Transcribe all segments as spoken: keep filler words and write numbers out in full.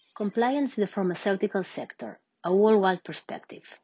Compliance in the pharmaceutical sector, a worldwide perspective.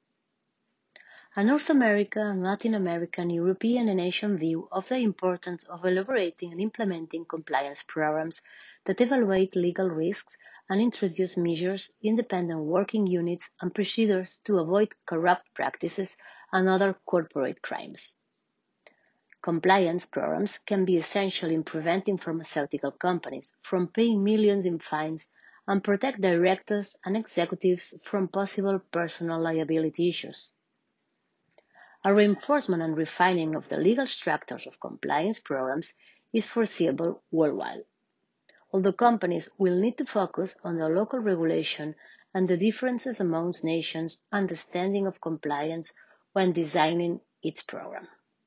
A North American, Latin American, European, and Asian view of the importance of elaborating and implementing compliance programs that evaluate legal risks and introduce measures, independent working units, and procedures to avoid corrupt practices and other corporate crimes. Compliance programs can be essential in preventing pharmaceutical companies from paying millions in fines and protect directors and executives from possible personal liability issues. A reinforcement and refining of the legal structures of compliance programs is foreseeable worldwide, although companies will need to focus on the local regulation and the differences amongst nations' understanding of compliance when designing its program.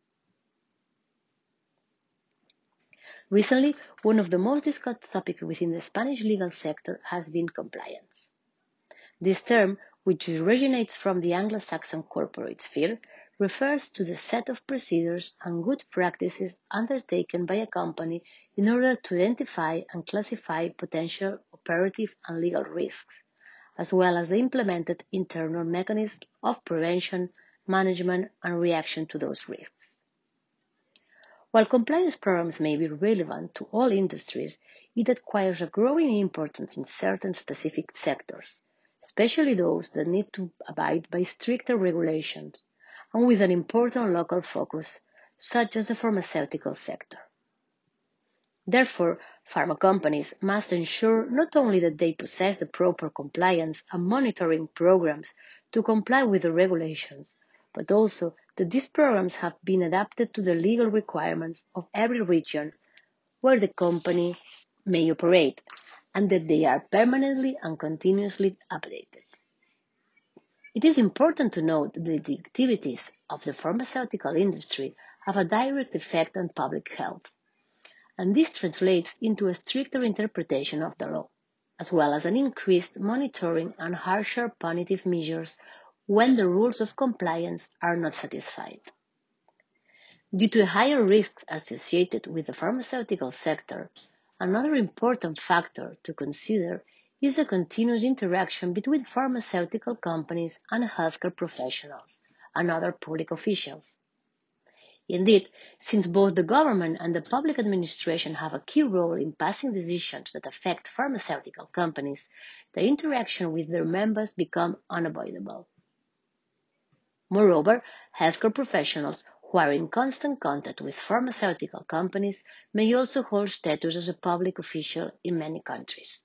Recently, one of the most discussed topics within the Spanish legal sector has been compliance. This term, which originates from the Anglo-Saxon corporate sphere, refers to the set of procedures and good practices undertaken by a company in order to identify and classify potential operative and legal risks, as well as the implemented internal mechanisms of prevention, management, and reaction to those risks. While compliance programs may be relevant to all industries, it acquires a growing importance in certain specific sectors, especially those that need to abide by stricter regulations, and with an important local focus, such as the pharmaceutical sector. Therefore, pharma companies must ensure not only that they possess the proper compliance and monitoring programs to comply with the regulations, but also that these programs have been adapted to the legal requirements of every region where the company may operate, and that they are permanently and continuously updated. It is important to note that the activities of the pharmaceutical industry have a direct effect on public health, and this translates into a stricter interpretation of the law, as well as an increased monitoring and harsher punitive measures when the rules of compliance are not satisfied. Due to higher risks associated with the pharmaceutical sector, another important factor to consider is the continuous interaction between pharmaceutical companies and healthcare professionals and other public officials. Indeed, since both the government and the public administration have a key role in passing decisions that affect pharmaceutical companies, the interaction with their members becomes unavoidable. Moreover, healthcare professionals who are in constant contact with pharmaceutical companies may also hold status as a public official in many countries.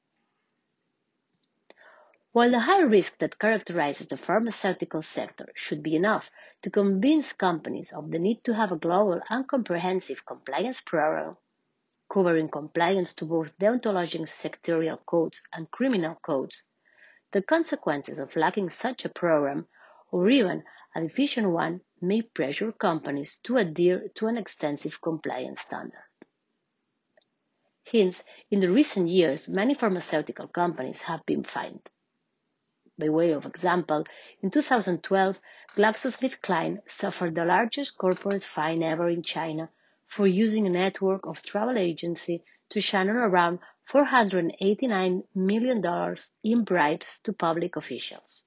While the high risk that characterizes the pharmaceutical sector should be enough to convince companies of the need to have a global and comprehensive compliance program, covering compliance to both deontologic sectorial codes and criminal codes, the consequences of lacking such a program, or even a deficient one, may pressure companies to adhere to an extensive compliance standard. Hence, in the recent years, many pharmaceutical companies have been fined. By way of example, in two thousand twelve, GlaxoSmithKline suffered the largest corporate fine ever in China for using a network of travel agencies to channel around four hundred eighty-nine million dollars in bribes to public officials.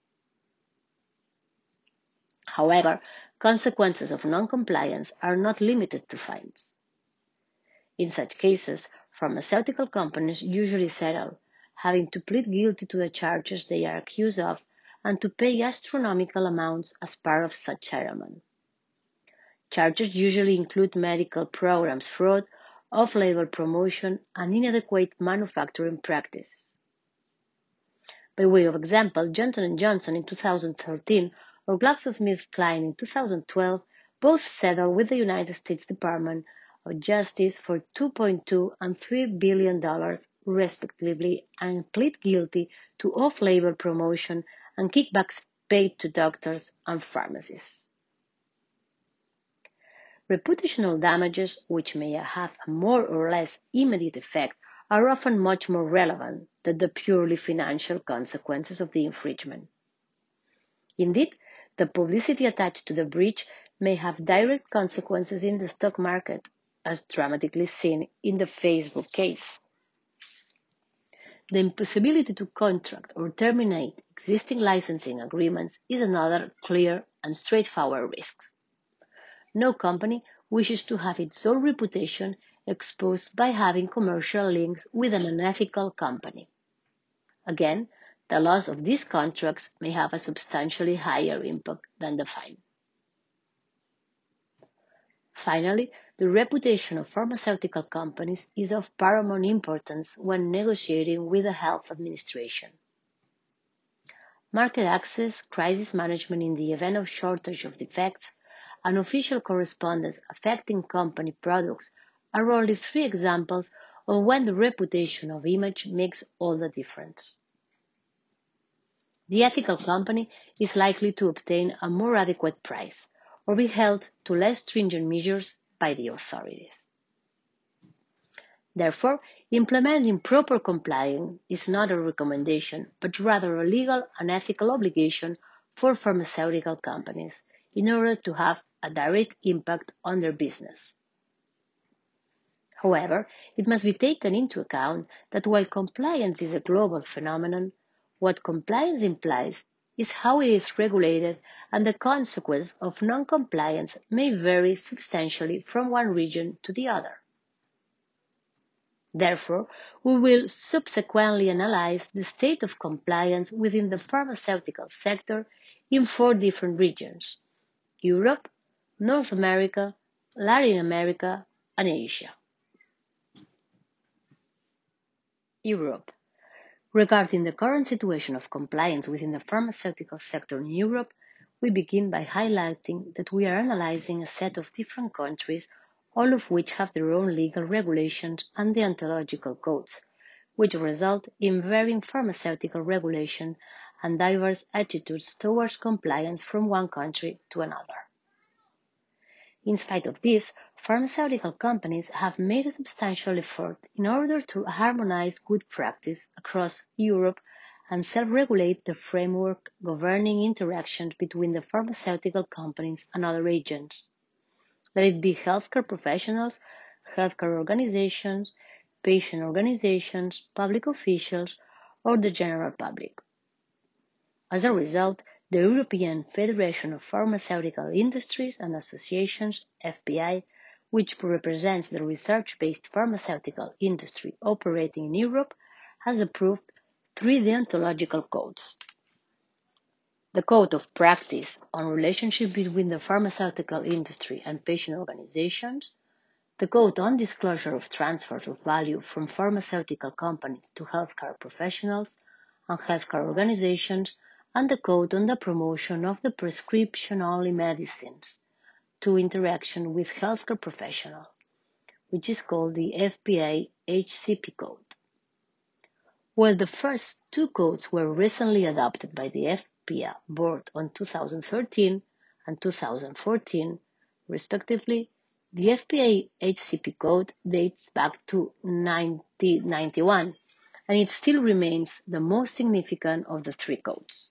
However, consequences of non-compliance are not limited to fines. In such cases, pharmaceutical companies usually settle, having to plead guilty to the charges they are accused of and to pay astronomical amounts as part of such settlement. Charges usually include medical programs fraud, off-label promotion, and inadequate manufacturing practices. By way of example, Johnson and Johnson in two thousand thirteen or GlaxoSmithKline in two thousand twelve both settled with the United States Department of Justice for two point two and three billion dollars respectively and plead guilty to off-label promotion and kickbacks paid to doctors and pharmacists. Reputational damages, which may have a more or less immediate effect, are often much more relevant than the purely financial consequences of the infringement. Indeed, the publicity attached to the breach may have direct consequences in the stock market, as dramatically seen in the Facebook case. The impossibility to contract or terminate existing licensing agreements is another clear and straightforward risk. No company wishes to have its own reputation exposed by having commercial links with an unethical company. Again, the loss of these contracts may have a substantially higher impact than the fine. Finally, the reputation of pharmaceutical companies is of paramount importance when negotiating with the health administration. Market access, crisis management in the event of shortage of defects, and official correspondence affecting company products are only three examples of when the reputation of image makes all the difference. The ethical company is likely to obtain a more adequate price or be held to less stringent measures by the authorities. Therefore, implementing proper compliance is not a recommendation, but rather a legal and ethical obligation for pharmaceutical companies in order to have a direct impact on their business. However, it must be taken into account that while compliance is a global phenomenon, what compliance implies is how it is regulated, and the consequence of non-compliance may vary substantially from one region to the other. Therefore, we will subsequently analyze the state of compliance within the pharmaceutical sector in four different regions: Europe, North America, Latin America, and Asia. Europe. Regarding the current situation of compliance within the pharmaceutical sector in Europe, we begin by highlighting that we are analyzing a set of different countries, all of which have their own legal regulations and deontological codes, which result in varying pharmaceutical regulation and diverse attitudes towards compliance from one country to another. In spite of this, pharmaceutical companies have made a substantial effort in order to harmonize good practice across Europe and self-regulate the framework governing interactions between the pharmaceutical companies and other agents, let it be healthcare professionals, healthcare organizations, patient organizations, public officials, or the general public. As a result, the European Federation of Pharmaceutical Industries and Associations, F P I, which represents the research-based pharmaceutical industry operating in Europe, has approved three deontological codes: the Code of Practice on Relationship between the Pharmaceutical Industry and Patient Organizations, the Code on Disclosure of Transfers of Value from Pharmaceutical Companies to Healthcare Professionals and Healthcare Organizations, and the Code on the Promotion of the Prescription-Only Medicines to Interaction with Healthcare Professionals, which is called the F P A H C P Code. While the first two codes were recently adopted by the F P A Board on two thousand thirteen and two thousand fourteen, respectively, the F P A H C P Code dates back to nineteen ninety-one, and it still remains the most significant of the three codes.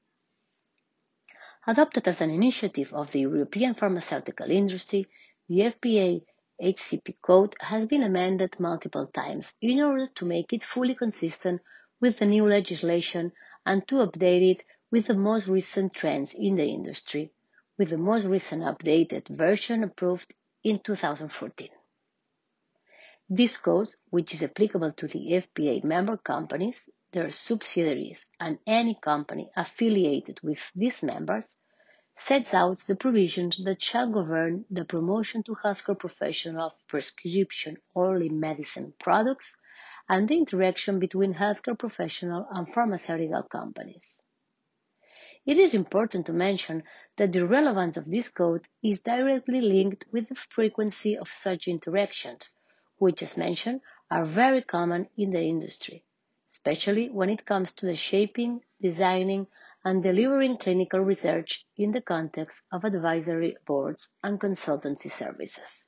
Adopted as an initiative of the European pharmaceutical industry, the F P A H C P Code has been amended multiple times in order to make it fully consistent with the new legislation and to update it with the most recent trends in the industry, with the most recent updated version approved in two thousand fourteen. This code, which is applicable to the F P A member companies, their subsidiaries, and any company affiliated with these members, sets out the provisions that shall govern the promotion to healthcare professionals of prescription-only medicine products and the interaction between healthcare professionals and pharmaceutical companies. It is important to mention that the relevance of this code is directly linked with the frequency of such interactions, which, as mentioned, are very common in the industry, especially when it comes to the shaping, designing, and delivering clinical research in the context of advisory boards and consultancy services.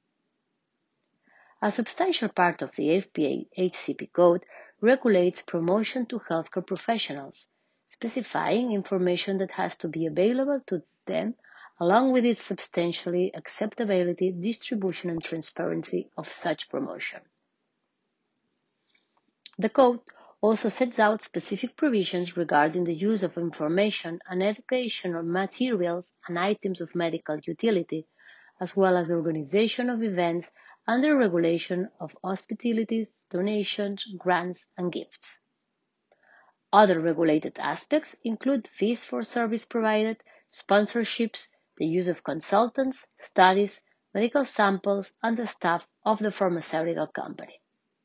A substantial part of the F P A H C P Code regulates promotion to healthcare professionals, specifying information that has to be available to them, along with its substantially acceptability, distribution, and transparency of such promotion. The Code also sets out specific provisions regarding the use of information and educational materials and items of medical utility, as well as the organization of events and the regulation of hospitalities, donations, grants, and gifts. Other regulated aspects include fees for service provided, sponsorships, the use of consultants, studies, medical samples, and the staff of the pharmaceutical company.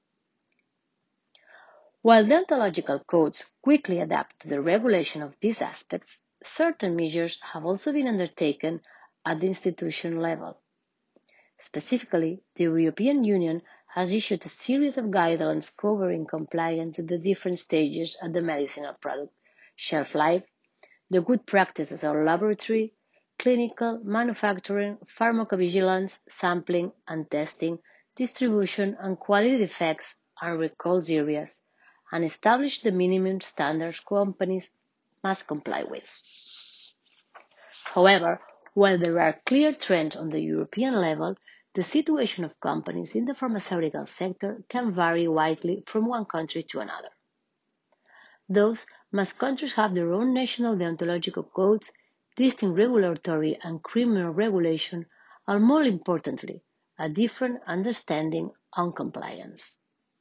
While deontological codes quickly adapt to the regulation of these aspects, certain measures have also been undertaken at the institution level. Specifically, the European Union has issued a series of guidelines covering compliance at the different stages of the medicinal product shelf life, the good practices of laboratory, clinical, manufacturing, pharmacovigilance, sampling and testing, distribution and quality defects and recalls areas, and establish the minimum standards companies must comply with. However, while there are clear trends on the European level, the situation of companies in the pharmaceutical sector can vary widely from one country to another. Thus, most countries have their own national deontological codes, distinct regulatory and criminal regulation, and more importantly, a different understanding on compliance.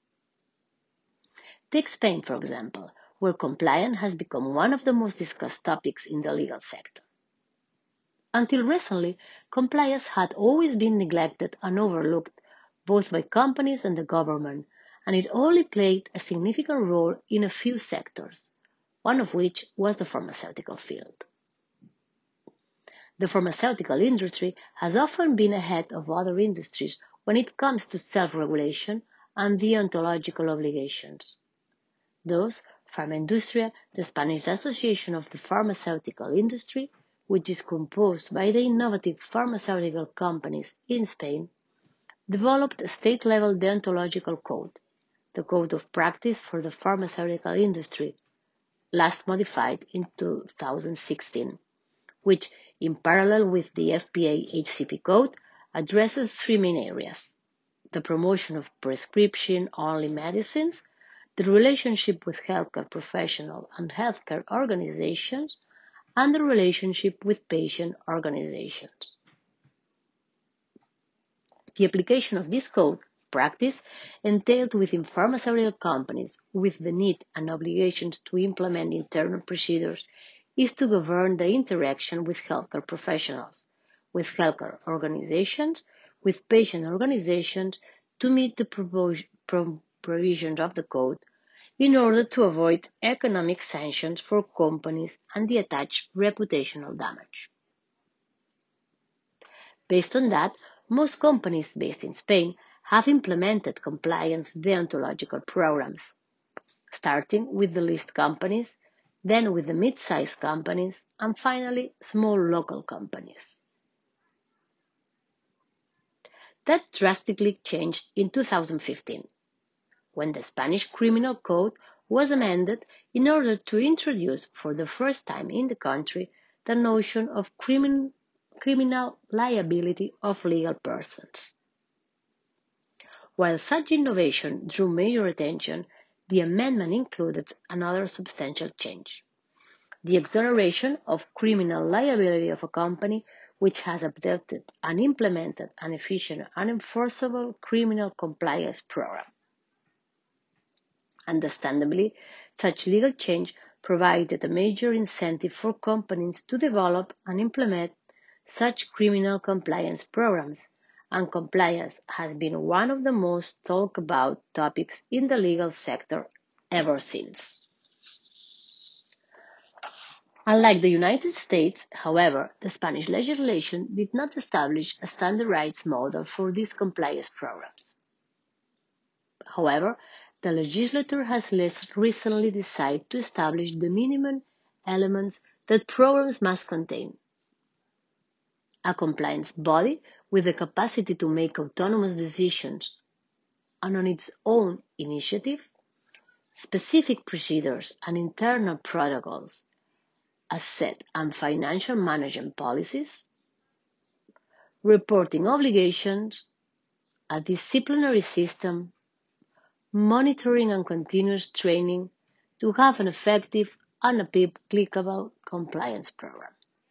Take Spain, for example, where compliance has become one of the most discussed topics in the legal sector. Until recently, compliance had always been neglected and overlooked both by companies and the government, and it only played a significant role in a few sectors, one of which was the pharmaceutical field. The pharmaceutical industry has often been ahead of other industries when it comes to self-regulation and deontological obligations. Thus, Farmaindustria, the Spanish Association of the Pharmaceutical Industry, which is composed by the innovative pharmaceutical companies in Spain, developed a state-level deontological code, the Code of Practice for the Pharmaceutical Industry, last modified in two thousand sixteen, which, in parallel with the F P A H C P code, addresses three main areas: the promotion of prescription-only medicines, the relationship with healthcare professionals and healthcare organizations, and the relationship with patient organizations. The application of this code of practice entailed within pharmaceutical companies with the need and obligations to implement internal procedures is to govern the interaction with healthcare professionals, with healthcare organizations, with patient organizations to meet the provisions of the code in order to avoid economic sanctions for companies and the attached reputational damage. Based on that, most companies based in Spain have implemented compliance deontological programs, starting with the list companies, then with the mid-sized companies, and finally small local companies. That drastically changed in two thousand fifteen, when the Spanish Criminal Code was amended in order to introduce for the first time in the country the notion of crimin- criminal liability of legal persons. While such innovation drew major attention, the amendment included another substantial change: the exoneration of criminal liability of a company which has adopted and implemented an efficient and enforceable criminal compliance program. Understandably, such legal change provided a major incentive for companies to develop and implement such criminal compliance programs, and compliance has been one of the most talked about topics in the legal sector ever since. Unlike the United States, however, the Spanish legislation did not establish a standardized model for these compliance programs. However, the legislature has less recently decided to establish the minimum elements that programs must contain: a compliance body with the capacity to make autonomous decisions and on its own initiative, specific procedures and internal protocols, asset and financial management policies, reporting obligations, a disciplinary system, monitoring and continuous training to have an effective and applicable compliance program.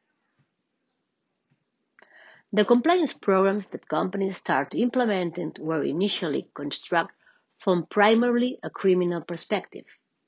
The compliance programs that companies start implementing were initially constructed from primarily a criminal perspective.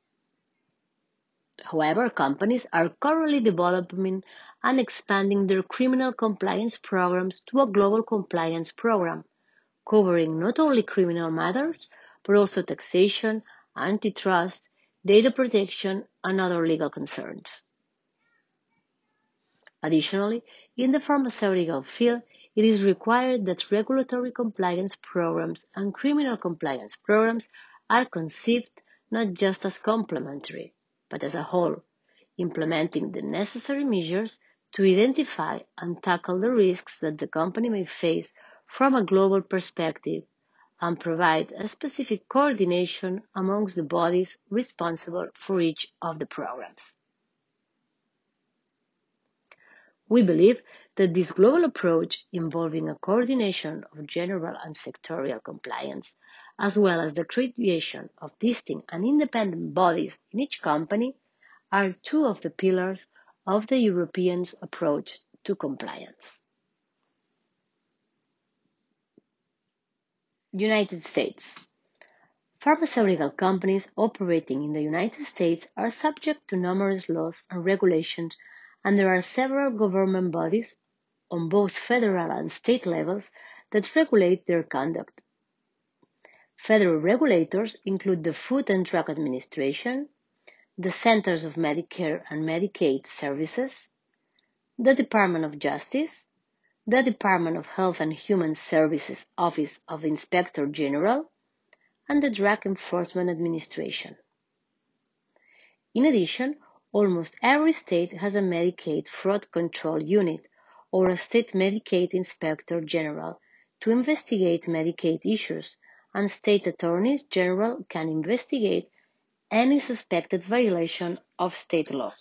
However, companies are currently developing and expanding their criminal compliance programs to a global compliance program, covering not only criminal matters, but also taxation, antitrust, data protection, and other legal concerns. Additionally, in the pharmaceutical field, it is required that regulatory compliance programs and criminal compliance programs are conceived not just as complementary, but as a whole, implementing the necessary measures to identify and tackle the risks that the company may face from a global perspective and provide a specific coordination amongst the bodies responsible for each of the programs. We believe that this global approach, involving a coordination of general and sectorial compliance, as well as the creation of distinct and independent bodies in each company, are two of the pillars of the European approach to compliance. United States. Pharmaceutical companies operating in the United States are subject to numerous laws and regulations, and there are several government bodies on both federal and state levels that regulate their conduct. Federal regulators include the Food and Drug Administration, the Centers of Medicare and Medicaid Services, the Department of Justice, the Department of Health and Human Services Office of Inspector General, and the Drug Enforcement Administration. In addition, almost every state has a Medicaid Fraud Control Unit or a state Medicaid Inspector General to investigate Medicaid issues, and state attorneys general can investigate any suspected violation of state law.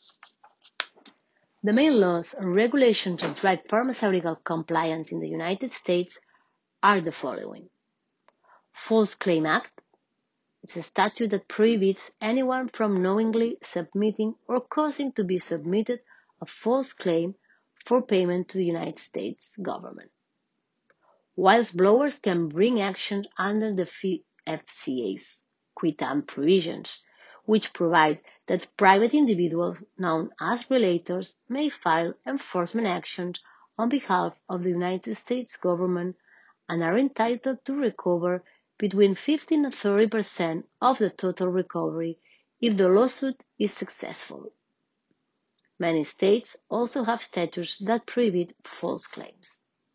The main laws and regulations that drive pharmaceutical compliance in the United States are the following. False Claim Act. It's a statute that prohibits anyone from knowingly submitting or causing to be submitted a false claim for payment to the United States government. Whistleblowers can bring action under the F C A's qui tam provisions, which provide that private individuals known as relators may file enforcement actions on behalf of the United States government and are entitled to recover between fifteen and thirty percent of the total recovery if the lawsuit is successful. Many states also have statutes that prohibit false claims.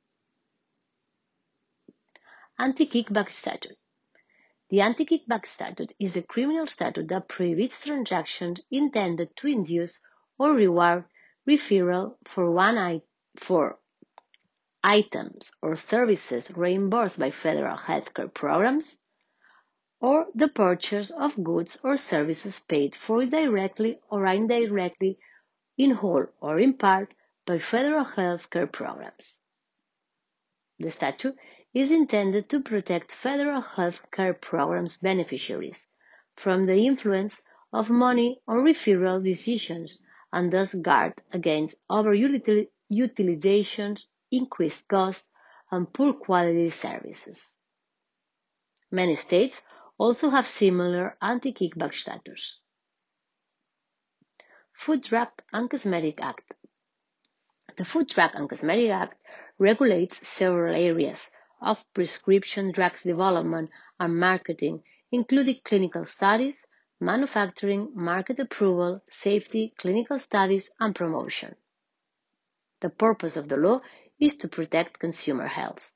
Anti-kickback statute. The anti-kickback statute is a criminal statute that prohibits transactions intended to induce or reward referral for one I- for items or services reimbursed by federal healthcare programs, or the purchase of goods or services paid for directly or indirectly, in whole or in part, by federal healthcare programs. The statute is intended to protect federal health care programs beneficiaries from the influence of money or referral decisions and thus guard against overutilization, increased costs, and poor quality services. Many states also have similar anti-kickback statutes. Food, Drug, and Cosmetic Act. The Food, Drug, and Cosmetic Act regulates several areas of prescription drugs development and marketing, including clinical studies, manufacturing, market approval, safety, clinical studies, and promotion. The purpose of the law is to protect consumer health.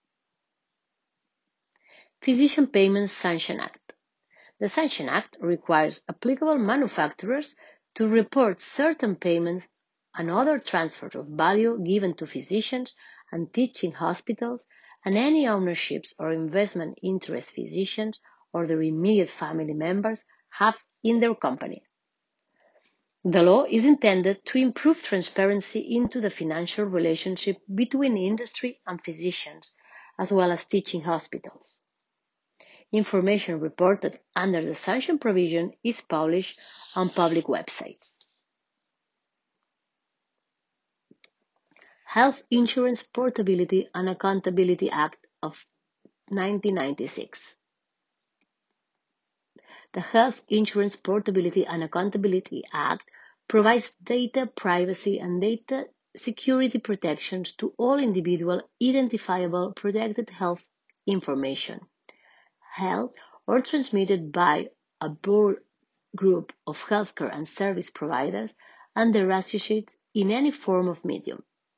Physician Payment Sanction Act. The Sanction Act requires applicable manufacturers to report certain payments and other transfers of value given to physicians and teaching hospitals and any ownerships or investment interest physicians or their immediate family members have in their company. The law is intended to improve transparency into the financial relationship between industry and physicians, as well as teaching hospitals. Information reported under the sanction provision is published on public websites. Health Insurance Portability and Accountability Act of nineteen ninety-six. The Health Insurance Portability and Accountability Act provides data privacy and data security protections to all individual identifiable protected health information, held or transmitted by a broad group of healthcare and service providers and their associates in any form of medium.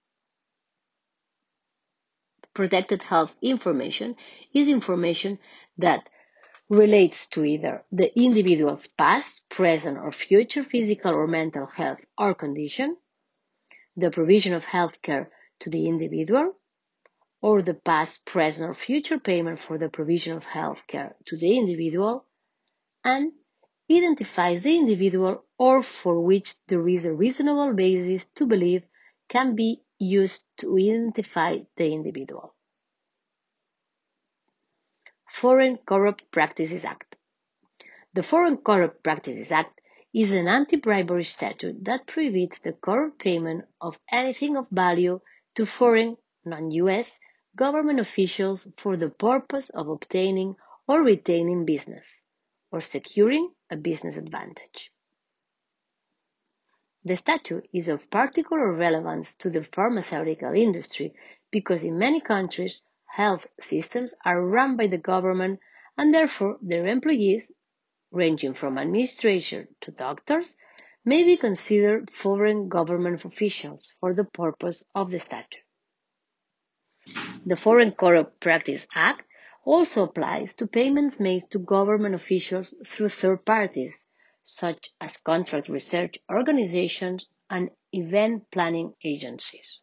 Protected health information is information that relates to either the individual's past, present, or future physical or mental health or condition, the provision of health care to the individual, or the past, present, or future payment for the provision of health care to the individual, and identifies the individual or for which there is a reasonable basis to believe can be used to identify the individual. Foreign Corrupt Practices Act. The Foreign Corrupt Practices Act is an anti-bribery statute that prohibits the corrupt payment of anything of value to foreign, non-U S, government officials for the purpose of obtaining or retaining business, or securing a business advantage. The statute is of particular relevance to the pharmaceutical industry because in many countries, health systems are run by the government and therefore their employees, ranging from administration to doctors, may be considered foreign government officials for the purpose of the statute. The Foreign Corrupt Practices Act also applies to payments made to government officials through third parties, such as contract research organizations and event planning agencies.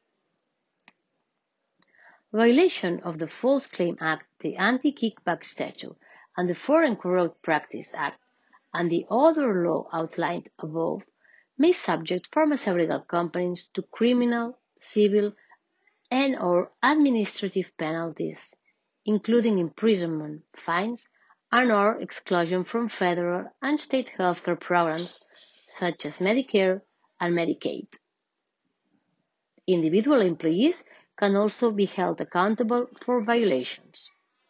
Violation of the False Claim Act, the Anti-Kickback Statute, and the Foreign Corrupt Practices Act, and the other law outlined above, may subject pharmaceutical companies to criminal, civil, and/or administrative penalties, including imprisonment, fines, and/or exclusion from federal and state healthcare programs such as Medicare and Medicaid. Individual employees can also be held accountable for violations.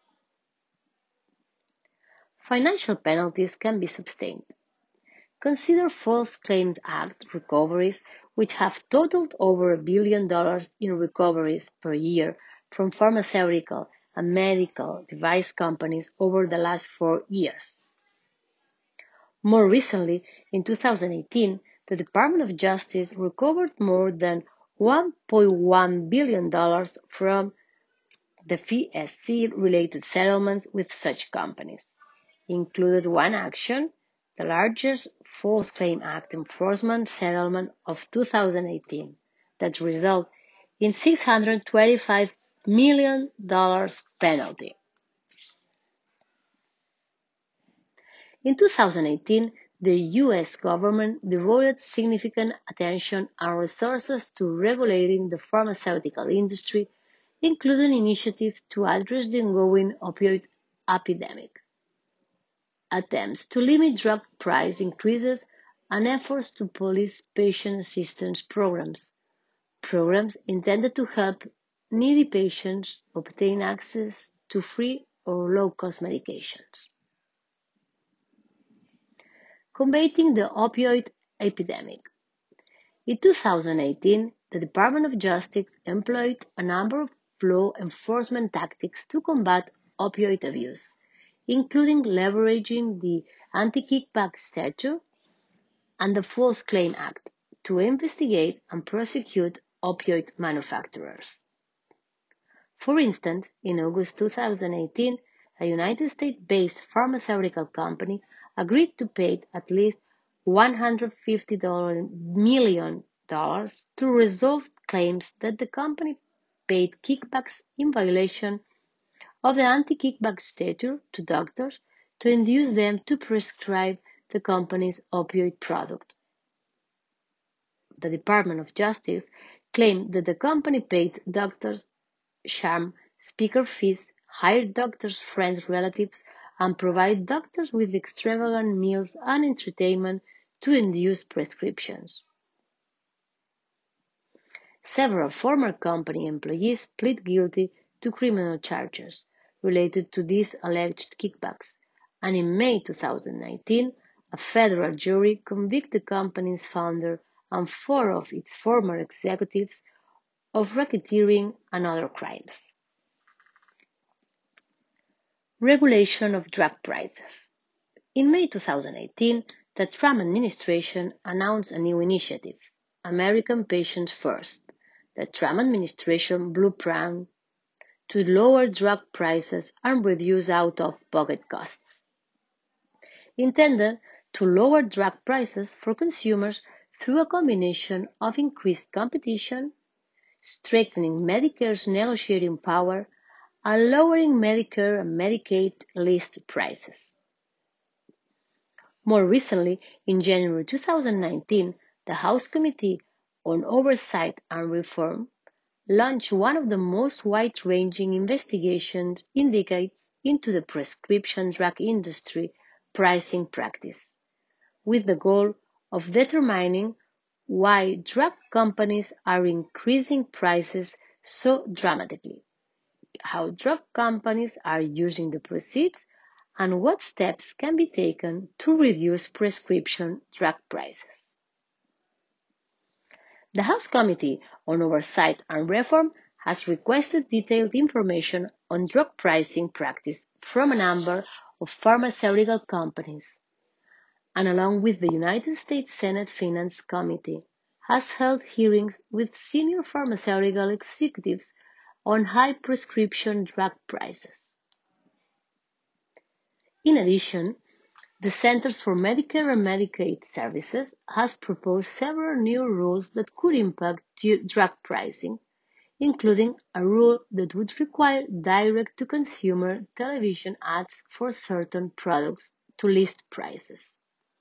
Financial penalties can be sustained. Consider False Claims Act recoveries, which have totaled over a billion dollars in recoveries per year from pharmaceutical and medical device companies over the last four years. More recently, in two thousand eighteen, the Department of Justice recovered more than one point one billion dollars from the F S C-related settlements with such companies. Included one action, the largest False Claim Act enforcement settlement of two thousand eighteen, that resulted in six hundred twenty-five million dollars penalty. In two thousand eighteen, the U S government devoted significant attention and resources to regulating the pharmaceutical industry, including initiatives to address the ongoing opioid epidemic, attempts to limit drug price increases, and efforts to police patient assistance programs, programs intended to help needy patients obtain access to free or low-cost medications. Combating the opioid epidemic. In two thousand eighteen, the Department of Justice employed a number of law enforcement tactics to combat opioid abuse, including leveraging the Anti-Kickback Statute and the False Claim Act to investigate and prosecute opioid manufacturers. For instance, in August two thousand eighteen, a United States-based pharmaceutical company agreed to pay at least one hundred fifty million dollars to resolve claims that the company paid kickbacks in violation of the Anti-Kickback Statute to doctors to induce them to prescribe the company's opioid product. The Department of Justice claimed that the company paid doctors sham speaker fees, hire doctors, friends, relatives, and provide doctors with extravagant meals and entertainment to induce prescriptions. Several former company employees plead guilty to criminal charges related to these alleged kickbacks, and in May two thousand nineteen, a federal jury convicted the company's founder and four of its former executives of racketeering and other crimes. Regulation of drug prices. In May two thousand eighteen, the Trump administration announced a new initiative, American Patients First, the Trump administration blueprint to lower drug prices and reduce out-of-pocket costs. Intended to lower drug prices for consumers through a combination of increased competition, strengthening Medicare's negotiating power, and lowering Medicare and Medicaid list prices. More recently, in January two thousand nineteen, the House Committee on Oversight and Reform launched one of the most wide-ranging investigations in decades into the prescription drug industry pricing practice, with the goal of determining why drug companies are increasing prices so dramatically, how drug companies are using the proceeds, and what steps can be taken to reduce prescription drug prices. The House Committee on Oversight and Reform has requested detailed information on drug pricing practice from a number of pharmaceutical companies, and along with the United States Senate Finance Committee, has held hearings with senior pharmaceutical executives on high prescription drug prices. In addition, the Centers for Medicare and Medicaid Services has proposed several new rules that could impact drug pricing, including a rule that would require direct-to-consumer television ads for certain products to list prices.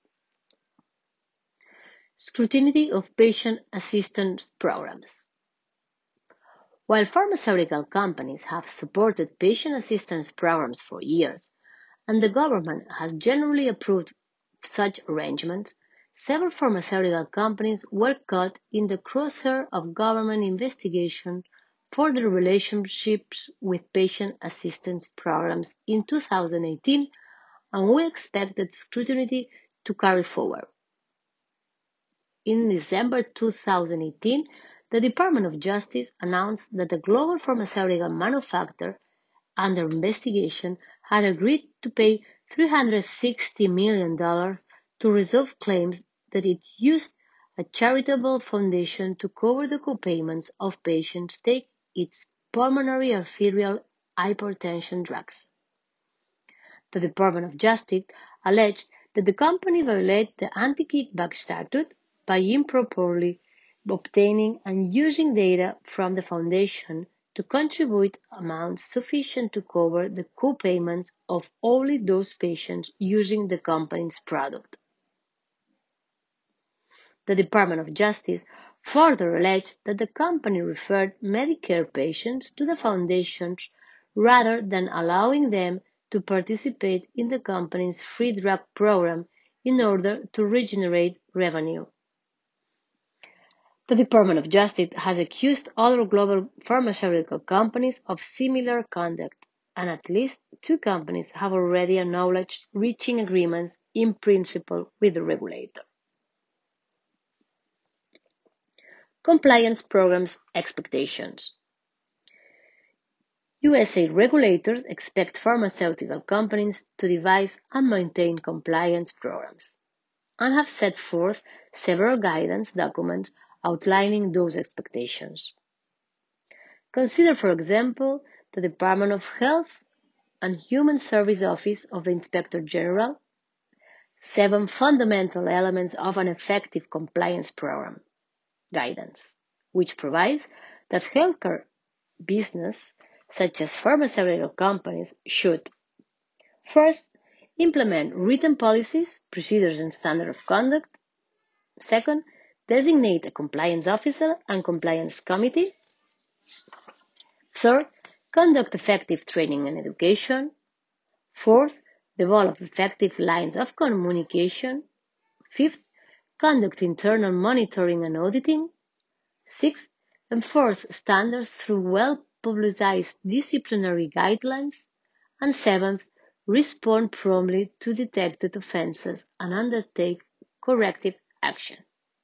Scrutiny of patient assistance programs. While pharmaceutical companies have supported patient assistance programs for years, and the government has generally approved such arrangements, several pharmaceutical companies were caught in the crosshair of government investigation for their relationships with patient assistance programs in two thousand eighteen, and we expect that scrutiny to carry forward. In December two thousand eighteen, the Department of Justice announced that a global pharmaceutical manufacturer under investigation had agreed to pay three hundred sixty million dollars to resolve claims that it used a charitable foundation to cover the co-payments of patients who take its pulmonary arterial hypertension drugs. The Department of Justice alleged that the company violated the anti-kickback statute by improperly obtaining and using data from the foundation to contribute amounts sufficient to cover the co-payments of only those patients using the company's product. The Department of Justice further alleged that the company referred Medicare patients to the foundations rather than allowing them to participate in the company's free drug program in order to regenerate revenue. The Department of Justice has accused other global pharmaceutical companies of similar conduct, and at least two companies have already acknowledged reaching agreements in principle with the regulator. Compliance programs expectations. U S A regulators expect pharmaceutical companies to devise and maintain compliance programs, and have set forth several guidance documents outlining those expectations. Consider, for example, the Department of Health and Human Services Office of the Inspector General, seven fundamental elements of an effective compliance program guidance, which provides that healthcare business, such as pharmaceutical companies, should first implement written policies, procedures, and standards of conduct. Second, designate a compliance officer and compliance committee. Third, Conduct effective training and education. Fourth, develop effective lines of communication. Fifth, conduct internal monitoring and auditing. Sixth, enforce standards through well-publicized disciplinary guidelines. And seventh, respond promptly to detected offenses and undertake corrective action.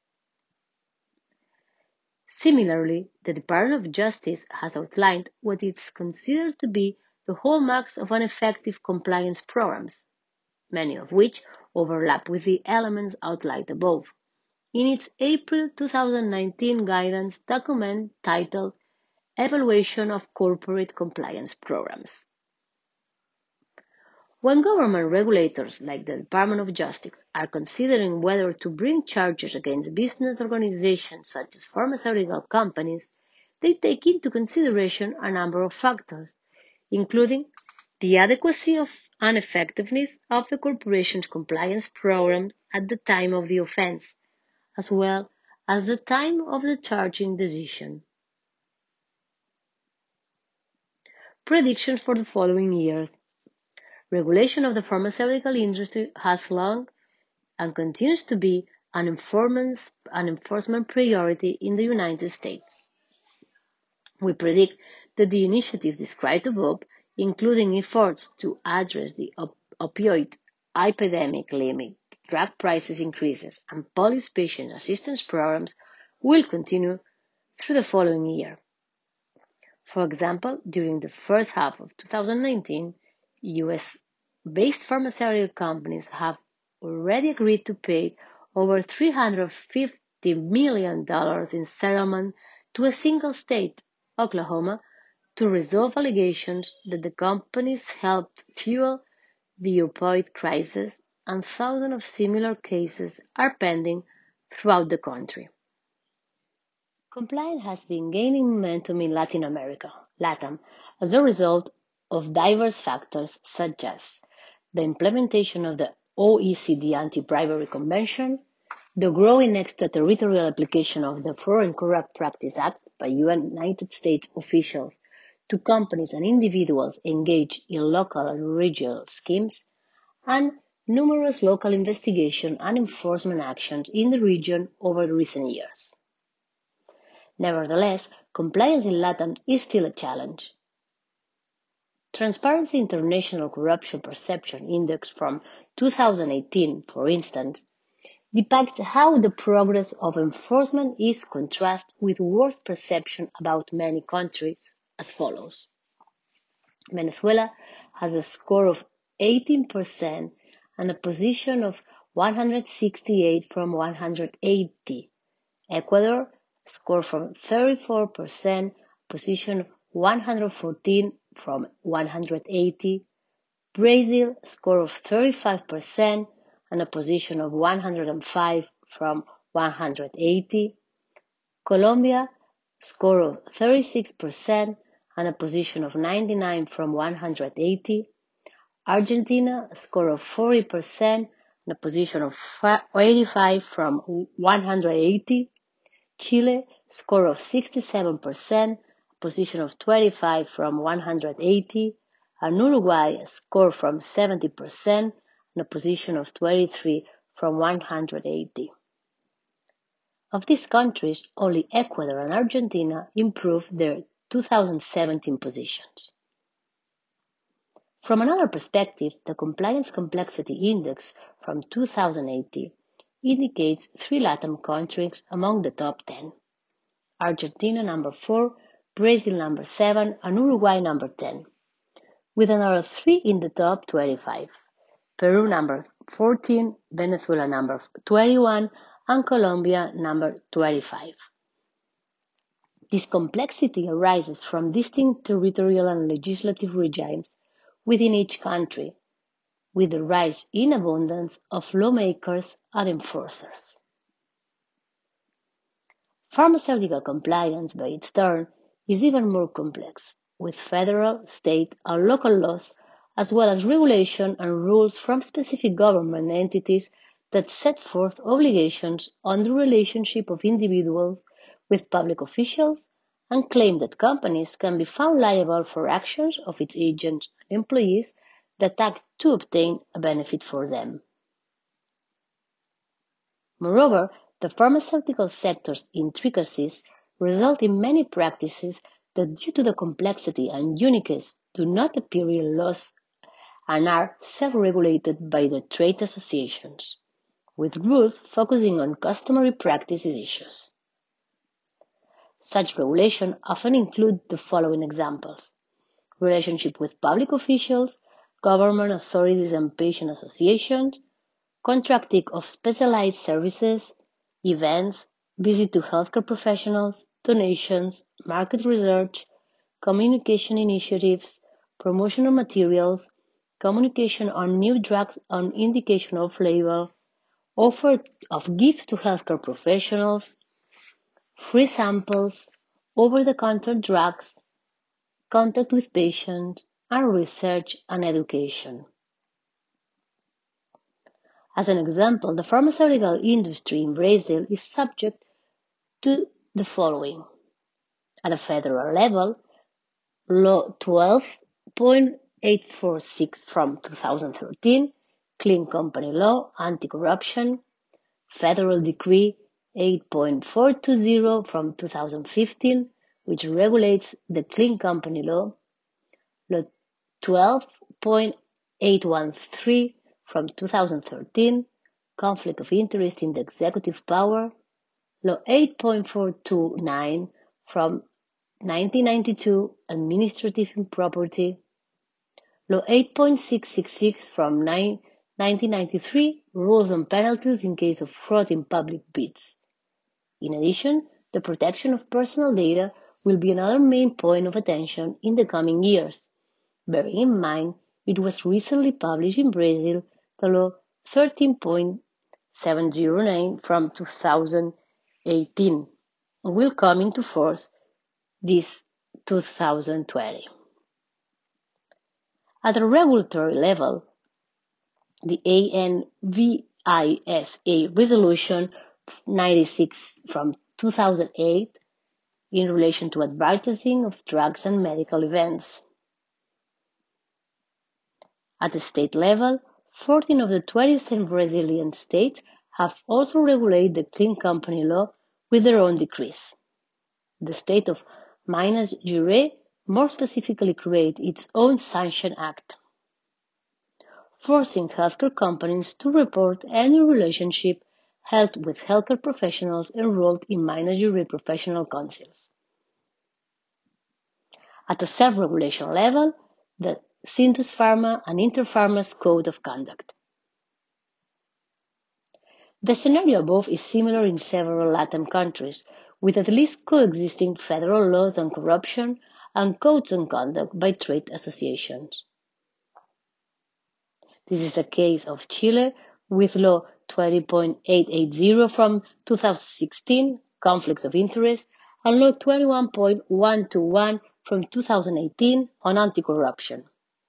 Similarly, the Department of Justice has outlined what is considered to be the hallmarks of an effective compliance programs, many of which overlap with the elements outlined above, in its April two thousand nineteen guidance document titled Evaluation of Corporate Compliance Programs. When government regulators like the Department of Justice are considering whether to bring charges against business organizations such as pharmaceutical companies, they take into consideration a number of factors, including the adequacy of and effectiveness of the corporation's compliance program at the time of the offense, as well as the time of the charging decision. Predictions for the following years. Regulation of the pharmaceutical industry has long and continues to be an enforcement, an enforcement priority in the United States. We predict that the initiatives described above, including efforts to address the op- opioid epidemic, limit drug prices increases, and police patient assistance programs, will continue through the following year. For example, during the first half of two thousand nineteen, U S-based pharmaceutical companies have already agreed to pay over three hundred fifty million dollars in settlement to a single state, Oklahoma, to resolve allegations that the companies helped fuel the opioid crisis, and thousands of similar cases are pending throughout the country. Compliance has been gaining momentum in Latin America, LATAM, as a result of diverse factors such as the implementation of the O E C D Anti-Bribery Convention, the growing extraterritorial application of the Foreign Corrupt Practice Act by United States officials to companies and individuals engaged in local and regional schemes, and numerous local investigation and enforcement actions in the region over recent years. Nevertheless, compliance in LATAM is still a challenge. Transparency International Corruption Perception Index from two thousand eighteen, for instance, depicts how the progress of enforcement is contrasted with worse perception about many countries as follows. Venezuela has a score of eighteen percent and a position of one hundred sixty-eight from one hundred eighty. Ecuador score from thirty-four percent, position one hundred fourteen from one hundred eighty. Brazil score of thirty-five percent and a position of one hundred five from one hundred eighty. Colombia score of thirty-six percent and a position of ninety-nine from one hundred eighty. Argentina score of forty percent and a position of eighty-five from one hundred eighty. Chile score of sixty-seven percent, position of twenty-five from one hundred eighty, and Uruguay score from seventy percent and a position of twenty-three from one hundred eighty. Of these countries, only Ecuador and Argentina improved their two thousand seventeen positions. From another perspective, the Compliance Complexity Index from two thousand eighteen indicates three LATAM countries among the top ten. Argentina number four, Brazil number seven, and Uruguay number ten, with another three in the top twenty-five. Peru number fourteen, Venezuela number twenty-one, and Colombia number twenty-five. This complexity arises from distinct territorial and legislative regimes within each country, with the rise in abundance of lawmakers and enforcers. Pharmaceutical compliance, by its turn, is even more complex, with federal, state, and local laws, as well as regulation and rules from specific government entities that set forth obligations on the relationship of individuals with public officials and claimed that companies can be found liable for actions of its agents and employees that act to obtain a benefit for them. Moreover, the pharmaceutical sector's intricacies result in many practices that, due to the complexity and uniqueness, do not appear in laws and are self-regulated by the trade associations, with rules focusing on customary practices issues. Such regulation often include the following examples: relationship with public officials, government authorities and patient associations, contracting of specialized services, events, visit to healthcare professionals, donations, market research, communication initiatives, promotional materials, communication on new drugs on indication of label, offer of gifts to healthcare professionals, free samples, over-the-counter drugs, contact with patients, and research and education. As an example, the pharmaceutical industry in Brazil is subject to the following. At a federal level, Law twelve point eight four six from two thousand thirteen, Clean Company Law, Anti-Corruption, Federal Decree eight point four two zero from two thousand fifteen, which regulates the Clean Company Law, Law twelve point eight one three from two thousand thirteen, Conflict of Interest in the Executive Power, Law eight point four two nine from nineteen ninety-two, Administrative Impropriety, Law eight point six six six from nineteen ninety-three, Rules on Penalties in case of fraud in public bids. In addition, the protection of personal data will be another main point of attention in the coming years, bearing in mind it was recently published in Brazil, the Law thirteen point seven zero nine from two thousand eighteen, and will come into force this two thousand twenty. At a regulatory level, the ANVISA Resolution ninety-six from two thousand eight in relation to advertising of drugs and medical events. At the state level, fourteen of the twenty-seven Brazilian states have also regulated the Clean Company Law with their own decrees. The state of Minas Gerais more specifically created its own Sanction Act, forcing healthcare companies to report any relationship held with healthcare professionals enrolled in Minas Gerais professional councils. At a self-regulation level, the Sindusfarma and Interfarma's Code of Conduct. The scenario above is similar in several Latin countries, with at least coexisting federal laws on corruption and codes on conduct by trade associations. This is the case of Chile, with Law twenty point eight eight zero from two thousand sixteen, Conflicts of Interest, and Law twenty-one point one two one from two thousand eighteen on anti-corruption.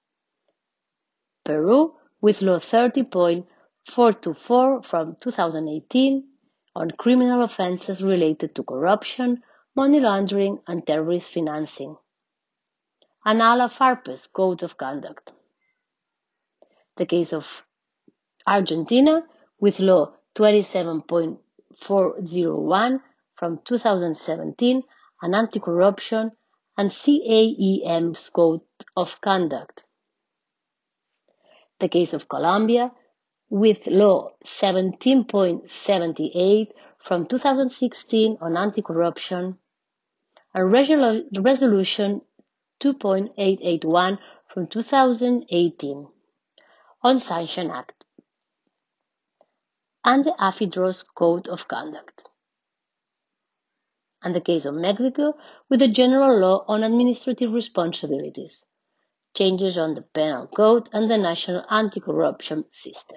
Peru, with Law thirty point four two four from two thousand eighteen on criminal offenses related to corruption, money laundering, and terrorist financing. And ALA FARPE's Code of Conduct. The case of Argentina, with Law twenty-seven point four zero one from two thousand seventeen on anti-corruption, and C A E M's Code of Conduct. The case of Colombia, with Law seventeen point seven eight from two thousand sixteen on anti-corruption, and Resolution two point eight eight one from two thousand eighteen on Sanction Act, and the AFIDROS Code of Conduct. And the case of Mexico, with the General Law on Administrative Responsibilities, changes on the Penal Code, and the National Anti-Corruption System.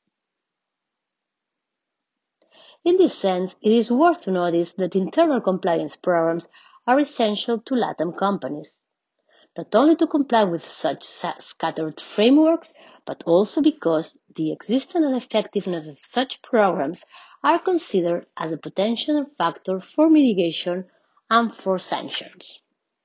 In this sense, it is worth to notice that internal compliance programs are essential to LATAM companies, not only to comply with such scattered frameworks, but also because the existence and effectiveness of such programs are considered as a potential factor for mitigation and for sanctions.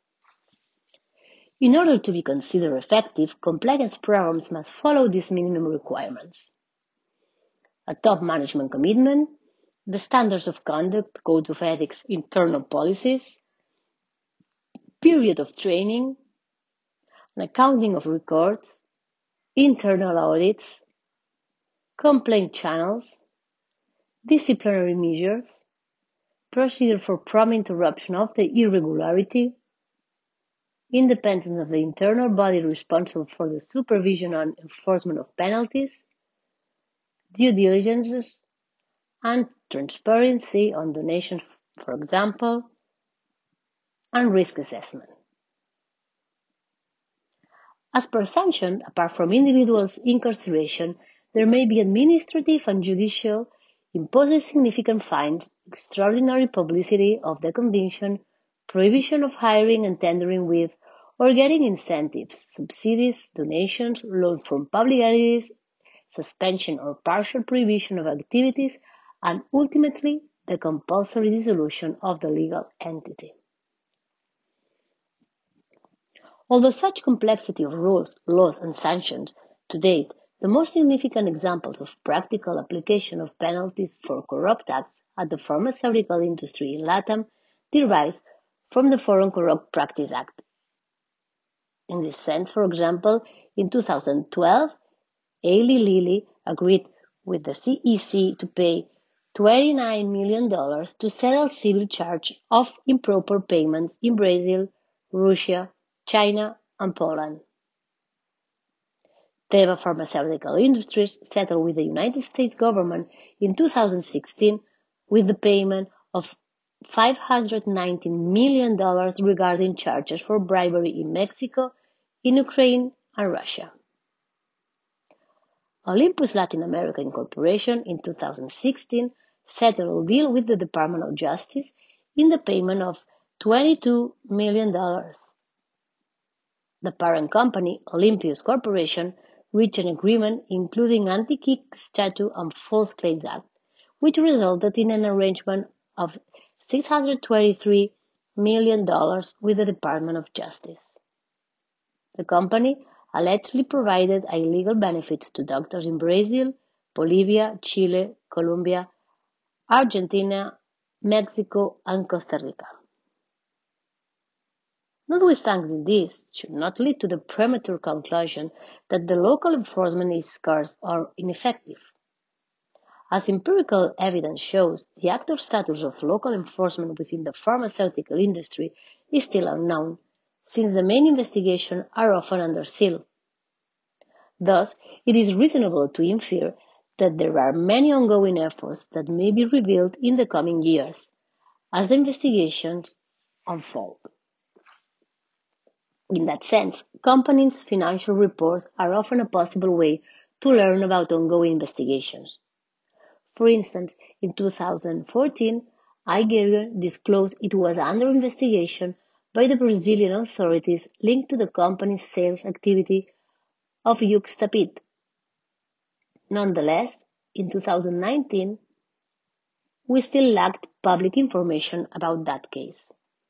In order to be considered effective, compliance programs must follow these minimum requirements: a top management commitment, the standards of conduct, codes of ethics, internal policies, period of training, an accounting of records, internal audits, complaint channels, disciplinary measures, procedure for prompt interruption of the irregularity, independence of the internal body responsible for the supervision and enforcement of penalties, due diligences, and transparency on donations, for example, and risk assessment. As per sanction, apart from individuals' incarceration, there may be administrative and judicial imposing significant fines, extraordinary publicity of the conviction, prohibition of hiring and tendering with or getting incentives, subsidies, donations, loans from public entities, suspension or partial prohibition of activities, and ultimately the compulsory dissolution of the legal entity. Although such complexity of rules, laws, and sanctions, to date, the most significant examples of practical application of penalties for corrupt acts at the pharmaceutical industry in LATAM derives from the Foreign Corrupt Practice Act. In this sense, for example, in two thousand twelve, Eli Lilly agreed with the C E C to pay twenty-nine million dollars to settle civil charges of improper payments in Brazil, Russia, China, and Poland. Teva Pharmaceutical Industries settled with the United States government in two thousand sixteen with the payment of five hundred nineteen million dollars regarding charges for bribery in Mexico, in Ukraine, and Russia. Olympus Latin America Incorporation in two thousand sixteen settled a deal with the Department of Justice in the payment of twenty-two million dollars. The parent company, Olympus Corporation, reached an agreement including Anti-Kick Statute and False Claims Act, which resulted in an arrangement of six hundred twenty-three million dollars with the Department of Justice. The company allegedly provided illegal benefits to doctors in Brazil, Bolivia, Chile, Colombia, Argentina, Mexico, and Costa Rica. Notwithstanding this, should not lead to the premature conclusion that the local enforcement is scarce or ineffective. As empirical evidence shows, the active status of local enforcement within the pharmaceutical industry is still unknown, since the main investigations are often under seal. Thus, it is reasonable to infer that there are many ongoing efforts that may be revealed in the coming years, as the investigations unfold. In that sense, companies' financial reports are often a possible way to learn about ongoing investigations. For instance, in two thousand fourteen, Igeria disclosed it was under investigation by the Brazilian authorities linked to the company's sales activity of Yuxtapid. Nonetheless, in two thousand nineteen, we still lacked public information about that case.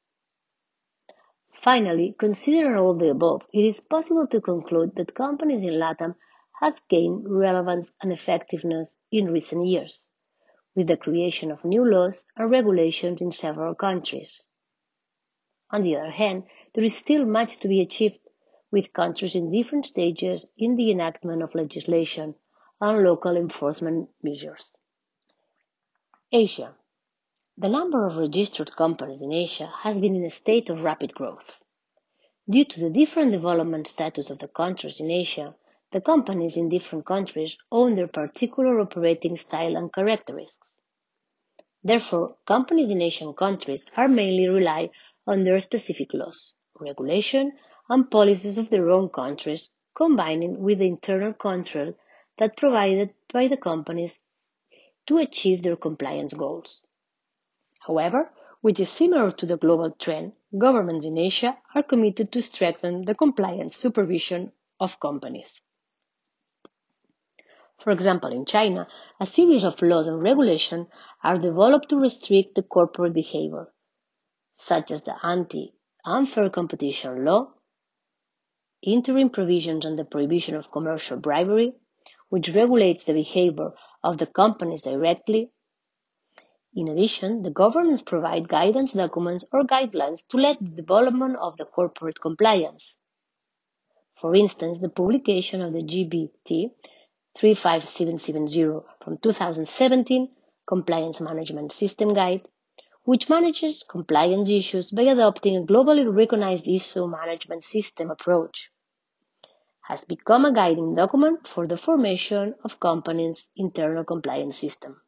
Finally, considering all the above, it is possible to conclude that companies in LATAM have gained relevance and effectiveness in recent years, with the creation of new laws and regulations in several countries. On the other hand, there is still much to be achieved, with countries in different stages in the enactment of legislation and local enforcement measures. Asia. The number of registered companies in Asia has been in a state of rapid growth. Due to the different development status of the countries in Asia, the companies in different countries own their particular operating style and characteristics. Therefore, companies in Asian countries are mainly rely on their specific laws, regulation, and policies of their own countries, combining with the internal control that provided by the companies to achieve their compliance goals. However, which is similar to the global trend, governments in Asia are committed to strengthen the compliance supervision of companies. For example, in China, a series of laws and regulations are developed to restrict the corporate behavior, such as the anti-unfair competition law, interim provisions on the prohibition of commercial bribery, which regulates the behavior of the companies directly. In addition, the governments provide guidance documents or guidelines to lead the development of the corporate compliance. For instance, the publication of the G B T three five seven seven zero from two thousand seventeen Compliance Management System Guide, which manages compliance issues by adopting a globally recognized issue management system approach, has become a guiding document for the formation of companies' internal compliance system.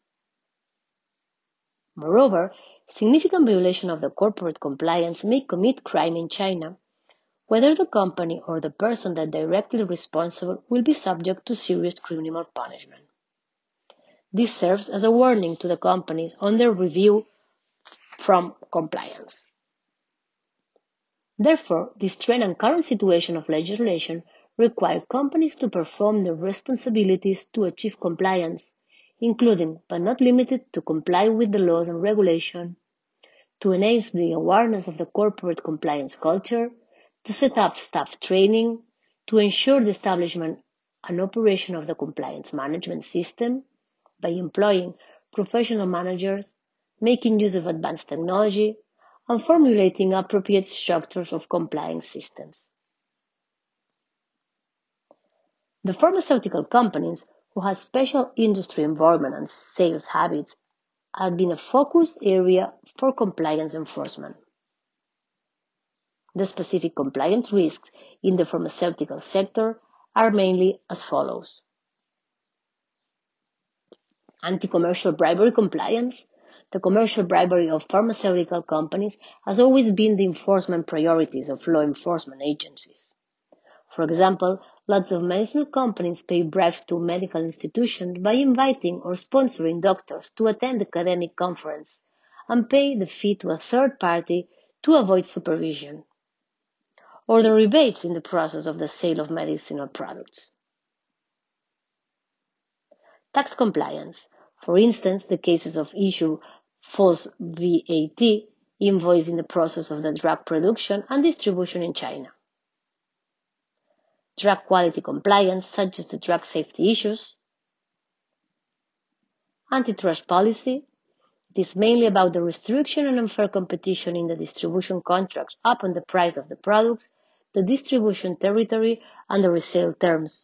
Moreover, significant violation of the corporate compliance may commit crime in China, whether the company or the person that directly responsible will be subject to serious criminal punishment. This serves as a warning to the companies on their review from compliance. Therefore, this trend and current situation of legislation require companies to perform their responsibilities to achieve compliance, including but not limited to comply with the laws and regulations, to enhance the awareness of the corporate compliance culture, to set up staff training, to ensure the establishment and operation of the compliance management system by employing professional managers, making use of advanced technology, and formulating appropriate structures of compliance systems. The pharmaceutical companies, who have special industry environment and sales habits, have been a focus area for compliance enforcement. The specific compliance risks in the pharmaceutical sector are mainly as follows. Anti-commercial bribery compliance. The commercial bribery of pharmaceutical companies has always been the enforcement priorities of law enforcement agencies. For example, lots of medical companies pay bribes to medical institutions by inviting or sponsoring doctors to attend academic conferences and pay the fee to a third party to avoid supervision, or the rebates in the process of the sale of medicinal products. Tax compliance. For instance, the cases of issue false V A T invoice in the process of the drug production and distribution in China. Drug quality compliance, such as the drug safety issues. Antitrust policy. It is mainly about the restriction and unfair competition in the distribution contracts upon the price of the products, the distribution territory, and the resale terms.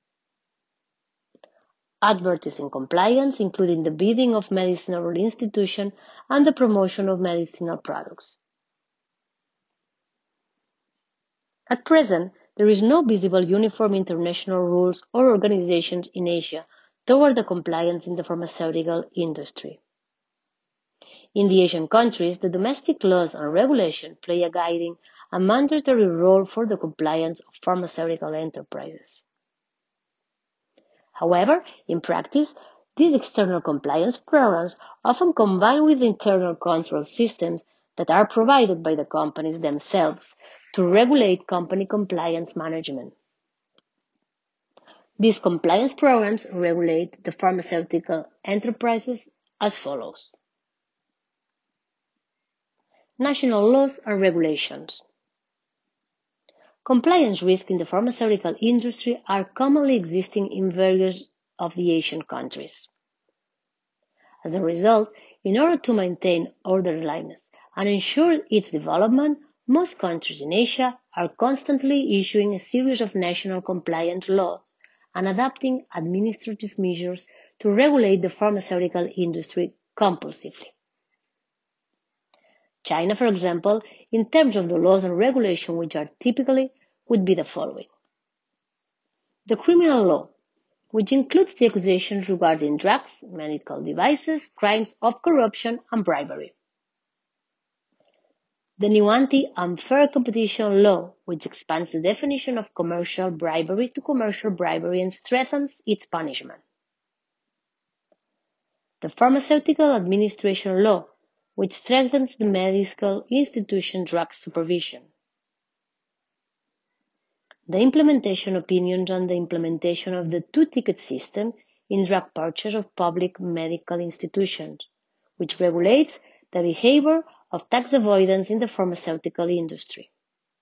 Advertising compliance, including the bidding of medicinal institutions and the promotion of medicinal products. At present, there is no visible uniform international rules or organizations in Asia toward the compliance in the pharmaceutical industry. In the Asian countries, the domestic laws and regulations play a guiding and mandatory role for the compliance of pharmaceutical enterprises. However, in practice, these external compliance programs often combine with internal control systems that are provided by the companies themselves to regulate company compliance management. These compliance programs regulate the pharmaceutical enterprises as follows. National laws and regulations. Compliance risks in the pharmaceutical industry are commonly existing in various of the Asian countries. As a result, in order to maintain orderliness and ensure its development, most countries in Asia are constantly issuing a series of national compliance laws and adopting administrative measures to regulate the pharmaceutical industry compulsively. China, for example, in terms of the laws and regulations which are typically would be the following. The criminal law, which includes the accusations regarding drugs, medical devices, crimes of corruption and bribery. The new anti-unfair competition law, which expands the definition of commercial bribery to commercial bribery and strengthens its punishment. The pharmaceutical administration law, which strengthens the medical institution drug supervision. The implementation opinions on the implementation of the two-ticket system in drug purchase of public medical institutions, which regulates the behavior of tax avoidance in the pharmaceutical industry.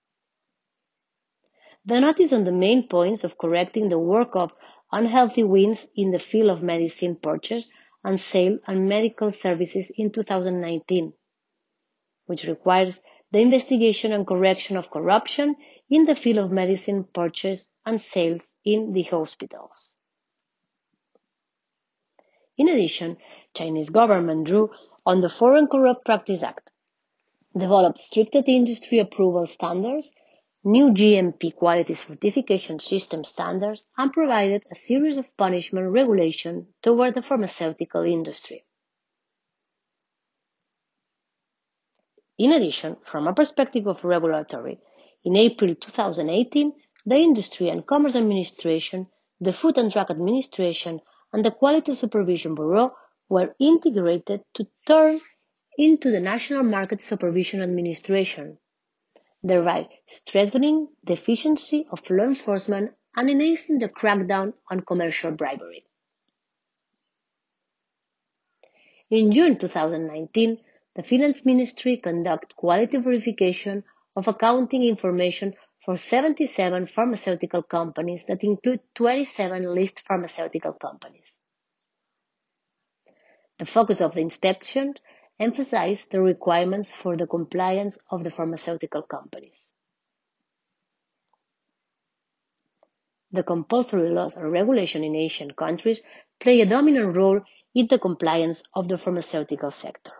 The notice on the main points of correcting the work of unhealthy winds in the field of medicine purchase and sale and medical services in two thousand nineteen, which requires the investigation and correction of corruption in the field of medicine purchase and sales in the hospitals. In addition, Chinese government drew on the Foreign Corrupt Practice Act, developed stricter industry approval standards, new G M P quality certification system standards, and provided a series of punishment regulations toward the pharmaceutical industry. In addition, from a perspective of regulatory, in April two thousand eighteen, the Industry and Commerce Administration, the Food and Drug Administration, and the Quality Supervision Bureau were integrated to turn into the National Market Supervision Administration, thereby strengthening the efficiency of law enforcement and enhancing the crackdown on commercial bribery. In June two thousand nineteen, the Finance Ministry conducted quality verification of accounting information for seventy-seven pharmaceutical companies that include twenty-seven listed pharmaceutical companies. The focus of the inspection emphasized the requirements for the compliance of the pharmaceutical companies. The compulsory laws and regulation in Asian countries play a dominant role in the compliance of the pharmaceutical sector.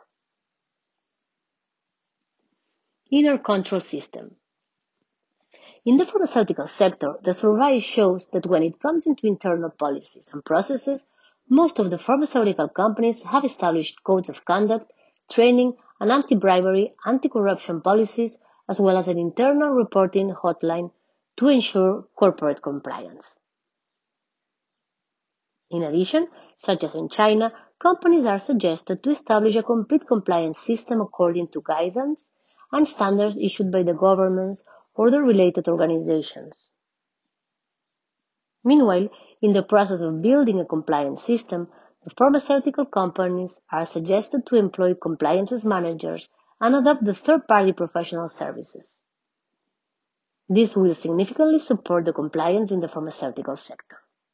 Inner control system. In the pharmaceutical sector, the survey shows that when it comes into internal policies and processes, most of the pharmaceutical companies have established codes of conduct, training, and anti-bribery, anti-corruption policies, as well as an internal reporting hotline to ensure corporate compliance. In addition, such as in China, companies are suggested to establish a complete compliance system according to guidance and standards issued by the governments or the related organizations. Meanwhile, in the process of building a compliance system, the pharmaceutical companies are suggested to employ compliance managers and adopt the third-party professional services. This will significantly support the compliance in the pharmaceutical sector.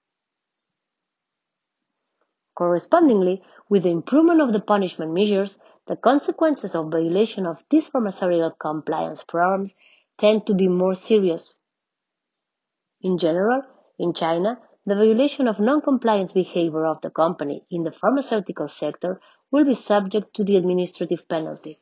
Correspondingly, with the improvement of the punishment measures, the consequences of violation of these pharmaceutical compliance programs tend to be more serious. In general, in China, the violation of non-compliance behavior of the company in the pharmaceutical sector will be subject to the administrative penalty.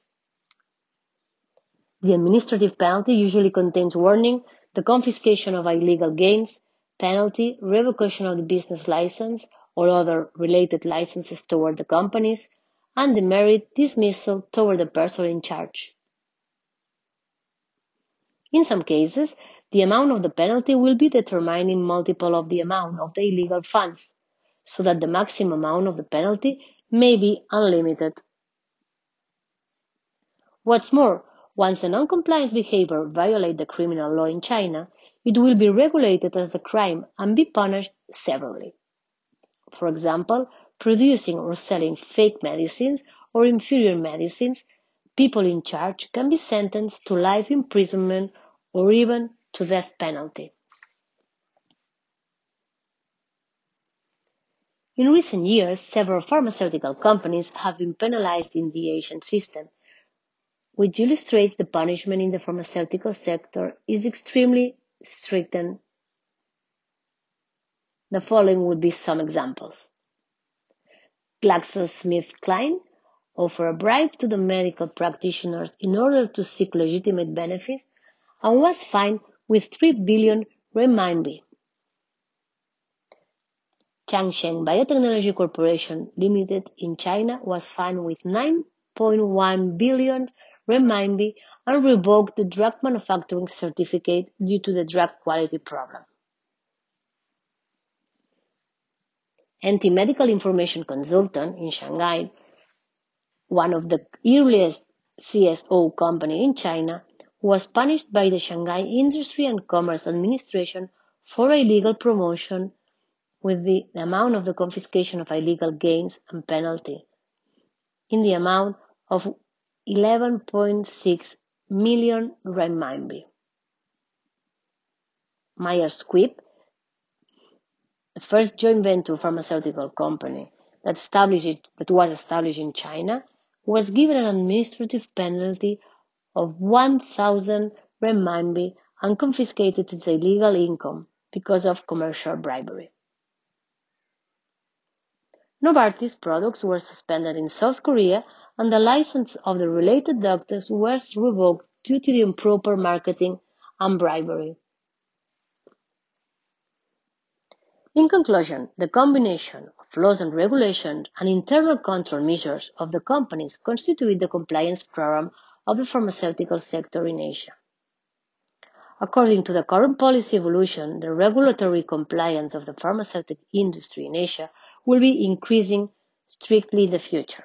The administrative penalty usually contains warning, the confiscation of illegal gains, penalty, revocation of the business license or other related licenses toward the companies, and the merit dismissal toward the person in charge. In some cases, the amount of the penalty will be determined in multiple of the amount of the illegal funds, so that the maximum amount of the penalty may be unlimited. What's more, once a non-compliance behavior violates the criminal law in China, it will be regulated as a crime and be punished severely. For example, producing or selling fake medicines or inferior medicines, people in charge can be sentenced to life imprisonment or even to death penalty. In recent years, several pharmaceutical companies have been penalized in the Asian system, which illustrates the punishment in the pharmaceutical sector is extremely stringent. The following would be some examples. GlaxoSmithKline offered a bribe to the medical practitioners in order to seek legitimate benefits and was fined with three billion renminbi. Changsheng Biotechnology Corporation Limited in China was fined with nine point one billion renminbi and revoked the drug manufacturing certificate due to the drug quality problem. N T Medical Information Consultant in Shanghai, one of the earliest C S O companies in China, was punished by the Shanghai Industry and Commerce Administration for illegal promotion with the amount of the confiscation of illegal gains and penalty in the amount of eleven point six million renminbi. Myers Squibb, the first joint venture pharmaceutical company that, established, that was established in China, was given an administrative penalty of one thousand renminbi and confiscated its illegal income because of commercial bribery. Novartis products were suspended in South Korea and the license of the related doctors was revoked due to the improper marketing and bribery. In conclusion, the combination of laws and regulations and internal control measures of the companies constitute the compliance program of the pharmaceutical sector in Asia. According to the current policy evolution, the regulatory compliance of the pharmaceutical industry in Asia will be increasing strictly in the future.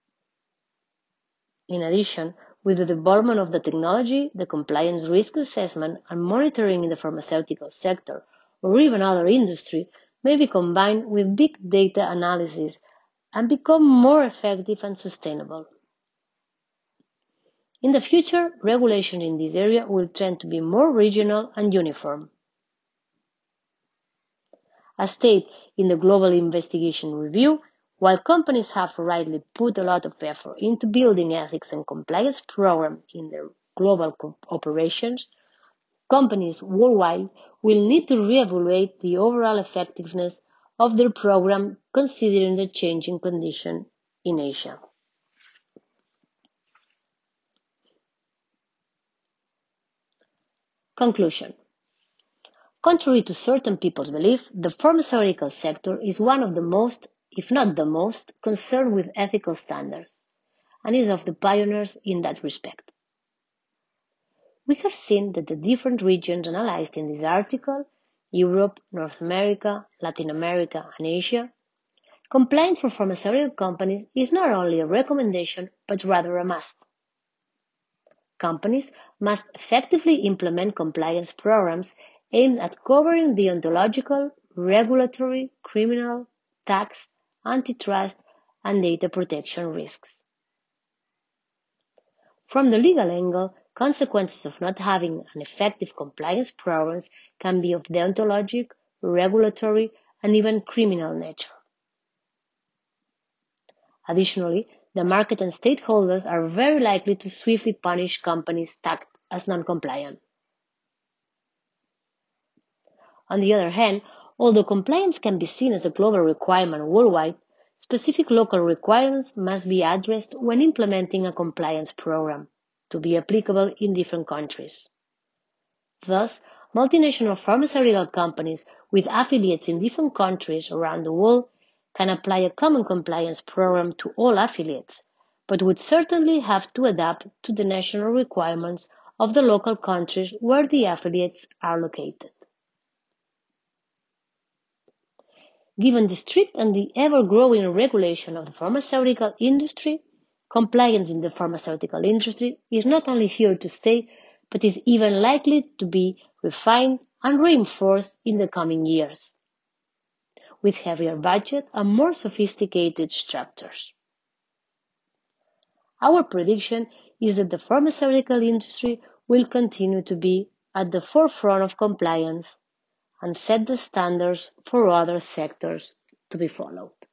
In addition, with the development of the technology, the compliance risk assessment and monitoring in the pharmaceutical sector or even other industry may be combined with big data analysis and become more effective and sustainable. In the future, regulation in this area will tend to be more regional and uniform. As stated in the Global Investigation Review, while companies have rightly put a lot of effort into building ethics and compliance programs in their global operations, companies worldwide will need to reevaluate the overall effectiveness of their program considering the changing conditions in Asia. Conclusion. Contrary to certain people's belief, the pharmaceutical sector is one of the most, if not the most, concerned with ethical standards, and is of the pioneers in that respect. We have seen that the different regions analyzed in this article, Europe, North America, Latin America, and Asia, compliance for pharmaceutical companies is not only a recommendation, but rather a must. Companies must effectively implement compliance programs aimed at covering the ontological, regulatory, criminal, tax, antitrust, and data protection risks. From the legal angle, consequences of not having an effective compliance program can be of deontologic, regulatory, and even criminal nature. Additionally, the market and stakeholders are very likely to swiftly punish companies tagged as non-compliant. On the other hand, although compliance can be seen as a global requirement worldwide, specific local requirements must be addressed when implementing a compliance program to be applicable in different countries. Thus, multinational pharmaceutical companies with affiliates in different countries around the world can apply a common compliance program to all affiliates, but would certainly have to adapt to the national requirements of the local countries where the affiliates are located. Given the strict and the ever-growing regulation of the pharmaceutical industry, compliance in the pharmaceutical industry is not only here to stay, but is even likely to be refined and reinforced in the coming years, with heavier budget and more sophisticated structures. Our prediction is that the pharmaceutical industry will continue to be at the forefront of compliance and set the standards for other sectors to be followed.